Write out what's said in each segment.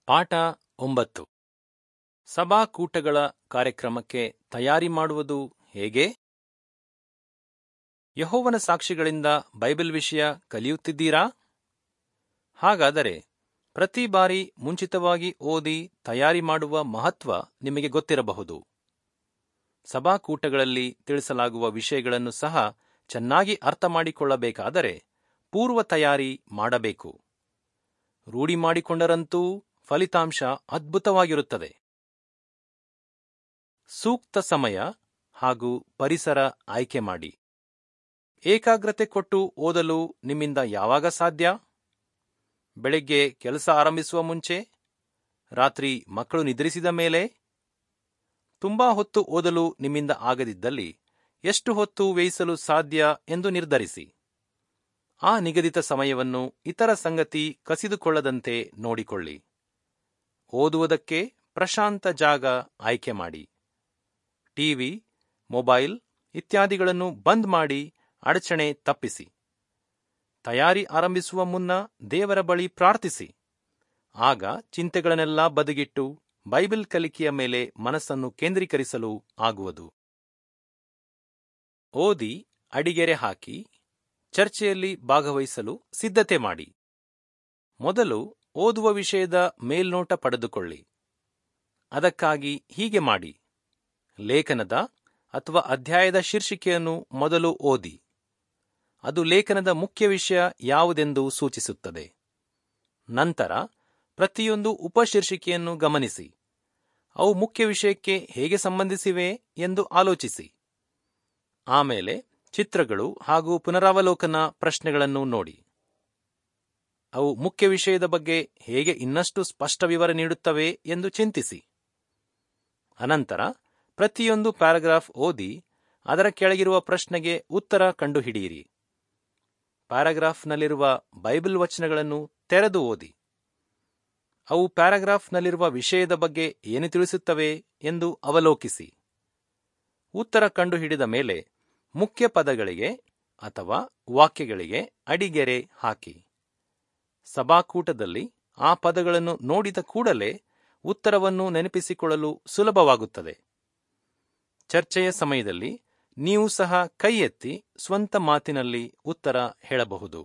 ಪಾಠ 9. ಸಭಾಕೂಟಗಳ ಕಾರ್ಯಕ್ರಮಕ್ಕೆ ತಯಾರಿ ಮಾಡುವುದು ಹೇಗೆ? ಯೆಹೋವನ ಸಾಕ್ಷಿಗಳಿಂದ ಬೈಬಲ್ ವಿಷಯ ಕಲಿಯುತ್ತಿದ್ದೀರಾ? ಹಾಗಾದರೆ ಪ್ರತಿ ಬಾರಿ ಮುಂಚಿತವಾಗಿ ಓದಿ ತಯಾರಿ ಮಾಡುವ ಮಹತ್ವ ನಿಮಗೆ ಗೊತ್ತಿರಬಹುದು. ಸಭಾಕೂಟಗಳಲ್ಲಿ ತಿಳಿಸಲಾಗುವ ವಿಷಯಗಳನ್ನು ಸಹ ಚೆನ್ನಾಗಿ ಅರ್ಥ ಮಾಡಿಕೊಳ್ಳಬೇಕಾದರೆ ಪೂರ್ವ ತಯಾರಿ ಮಾಡಬೇಕು. ರೂಢಿ ಮಾಡಿಕೊಂಡರಂತೂ ಫಲಿತಾಂಶ ಅದ್ಭುತವಾಗಿರುತ್ತದೆ. ಸೂಕ್ತ ಸಮಯ ಹಾಗೂ ಪರಿಸರ ಆಯ್ಕೆ ಮಾಡಿ. ಏಕಾಗ್ರತೆ ಕೊಟ್ಟು ಓದಲು ನಿಮ್ಮಿಂದ ಯಾವಾಗ ಸಾಧ್ಯ? ಬೆಳಗ್ಗೆ ಕೆಲಸ ಆರಂಭಿಸುವ ಮುಂಚೆ? ರಾತ್ರಿ ಮಕ್ಕಳು ನಿದ್ರಿಸಿದ ಮೇಲೆ? ತುಂಬಾ ಹೊತ್ತು ಓದಲು ನಿಮ್ಮಿಂದ ಆಗದಿದ್ದಲ್ಲಿ ಎಷ್ಟು ಹೊತ್ತು ವ್ಯಯಿಸಲು ಸಾಧ್ಯ ಎಂದು ನಿರ್ಧರಿಸಿ. ಆ ನಿಗದಿತ ಸಮಯವನ್ನು ಇತರ ಸಂಗತಿ ಕಸಿದುಕೊಳ್ಳದಂತೆ ನೋಡಿಕೊಳ್ಳಿ. ಓದುವುದಕ್ಕೆ ಪ್ರಶಾಂತ ಜಾಗ ಆಯ್ಕೆ ಮಾಡಿ. ಟಿವಿ, ಮೊಬೈಲ್ ಇತ್ಯಾದಿಗಳನ್ನು ಬಂದ್ ಮಾಡಿ ಅಡಚಣೆ ತಪ್ಪಿಸಿ. ತಯಾರಿ ಆರಂಭಿಸುವ ಮುನ್ನ ದೇವರ ಬಳಿ ಪ್ರಾರ್ಥಿಸಿ. ಆಗ ಚಿಂತೆಗಳನ್ನೆಲ್ಲ ಬದಿಗಿಟ್ಟು ಬೈಬಲ್ ಕಲಿಕೆಯ ಮೇಲೆ ಮನಸ್ಸನ್ನು ಕೇಂದ್ರೀಕರಿಸಲು ಆಗುವುದು. ಓದಿ ಅಡಿಗೆರೆ ಹಾಕಿ ಚರ್ಚೆಯಲ್ಲಿ ಭಾಗವಹಿಸಲು ಸಿದ್ಧತೆ ಮಾಡಿ. ಮೊದಲು ಓದುವ ವಿಷಯದ ಮೇಲ್ನೋಟ ಪಡೆದುಕೊಳ್ಳಿ. ಅದಕ್ಕಾಗಿ ಹೀಗೆ ಮಾಡಿ: ಲೇಖನದ ಅಥವಾ ಅಧ್ಯಾಯದ ಶೀರ್ಷಿಕೆಯನ್ನು ಮೊದಲು ಓದಿ. ಅದು ಲೇಖನದ ಮುಖ್ಯ ವಿಷಯ ಯಾವುದೆಂದು ಸೂಚಿಸುತ್ತದೆ. ನಂತರ ಪ್ರತಿಯೊಂದು ಉಪಶೀರ್ಷಿಕೆಯನ್ನು ಗಮನಿಸಿ. ಅವು ಮುಖ್ಯ ವಿಷಯಕ್ಕೆ ಹೇಗೆ ಸಂಬಂಧಿಸಿವೆ ಎಂದು ಆಲೋಚಿಸಿ. ಆಮೇಲೆ ಚಿತ್ರಗಳು ಹಾಗೂ ಪುನರಾವಲೋಕನ ಪ್ರಶ್ನೆಗಳನ್ನು ನೋಡಿ. ಅವು ಮುಖ್ಯ ವಿಷಯದ ಬಗ್ಗೆ ಹೇಗೆ ಇನ್ನಷ್ಟು ಸ್ಪಷ್ಟ ವಿವರ ನೀಡುತ್ತವೆ ಎಂದು ಚಿಂತಿಸಿ. ಅನಂತರ ಪ್ರತಿಯೊಂದು ಪ್ಯಾರಾಗ್ರಾಫ್ ಓದಿ ಅದರ ಕೆಳಗಿರುವ ಪ್ರಶ್ನೆಗೆ ಉತ್ತರ ಕಂಡುಹಿಡಿಯಿರಿ. ಪ್ಯಾರಾಗ್ರಾಫ್ನಲ್ಲಿರುವ ಬೈಬಲ್ ವಚನಗಳನ್ನು ತೆರೆದು ಓದಿ. ಅವು ಪ್ಯಾರಾಗ್ರಾಫ್ನಲ್ಲಿರುವ ವಿಷಯದ ಬಗ್ಗೆ ಏನು ತಿಳಿಸುತ್ತವೆ ಎಂದು ಅವಲೋಕಿಸಿ. ಉತ್ತರ ಕಂಡುಹಿಡಿದ ಮೇಲೆ ಮುಖ್ಯ ಪದಗಳಿಗೆ ಅಥವಾ ವಾಕ್ಯಗಳಿಗೆ ಅಡಿಗೆರೆ ಹಾಕಿ. ಸಭಾಕೂಟದಲ್ಲಿ ಆ ಪದಗಳನ್ನು ನೋಡಿದ ಕೂಡಲೇ ಉತ್ತರವನ್ನು ನೆನಪಿಸಿಕೊಳ್ಳಲು ಸುಲಭವಾಗುತ್ತದೆ. ಚರ್ಚೆಯ ಸಮಯದಲ್ಲಿ ನೀವು ಸಹ ಕೈ ಎತ್ತಿ ಸ್ವಂತ ಮಾತಿನಲ್ಲಿ ಉತ್ತರ ಹೇಳಬಹುದು.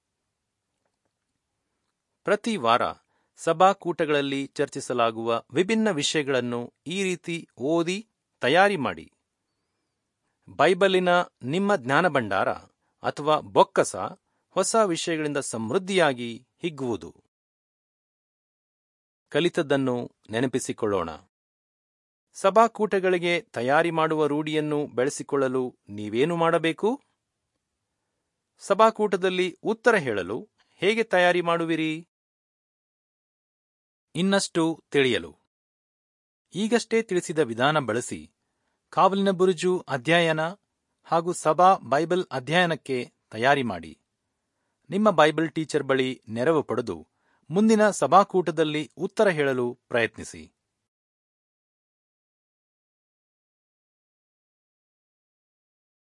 ಪ್ರತಿ ವಾರ ಸಭಾಕೂಟಗಳಲ್ಲಿ ಚರ್ಚಿಸಲಾಗುವ ವಿಭಿನ್ನ ವಿಷಯಗಳನ್ನು ಈ ರೀತಿ ಓದಿ ತಯಾರಿ ಮಾಡಿ. ಬೈಬಲಿನ ನಿಮ್ಮ ಜ್ಞಾನಭಂಡಾರ ಅಥವಾ ಬೊಕ್ಕಸ ಹೊಸ ವಿಷಯಗಳಿಂದ ಸಮೃದ್ಧಿಯಾಗಿ ಹಿಗ್ಗುವುದು. ಕಲಿತದ್ದನ್ನು ನೆನಪಿಸಿಕೊಳ್ಳೋಣ. ಸಭಾಕೂಟಗಳಿಗೆ ತಯಾರಿ ಮಾಡುವ ರೂಢಿಯನ್ನು ಬೆಳೆಸಿಕೊಳ್ಳಲು ನೀವೇನು ಮಾಡಬೇಕು? ಸಭಾಕೂಟದಲ್ಲಿ ಉತ್ತರ ಹೇಳಲು ಹೇಗೆ ತಯಾರಿ ಮಾಡುವಿರಿ? ಇನ್ನಷ್ಟು ತಿಳಿಯಲು ಈಗಷ್ಟೇ ತಿಳಿಸಿದ ವಿಧಾನ ಬಳಸಿ ಕಾವಲಿನ ಬುರುಜು ಅಧ್ಯಯನ ಹಾಗೂ ಸಭಾ ಬೈಬಲ್ ಅಧ್ಯಯನಕ್ಕೆ ತಯಾರಿ ಮಾಡಿ. ನಿಮ್ಮ ಬೈಬಲ್ ಟೀಚರ್ ಬಳಿ ನೆರವು ಪಡೆದು ಮುಂದಿನ ಸಭಾಕೂಟದಲ್ಲಿ ಉತ್ತರ ಹೇಳಲು ಪ್ರಯತ್ನಿಸಿ.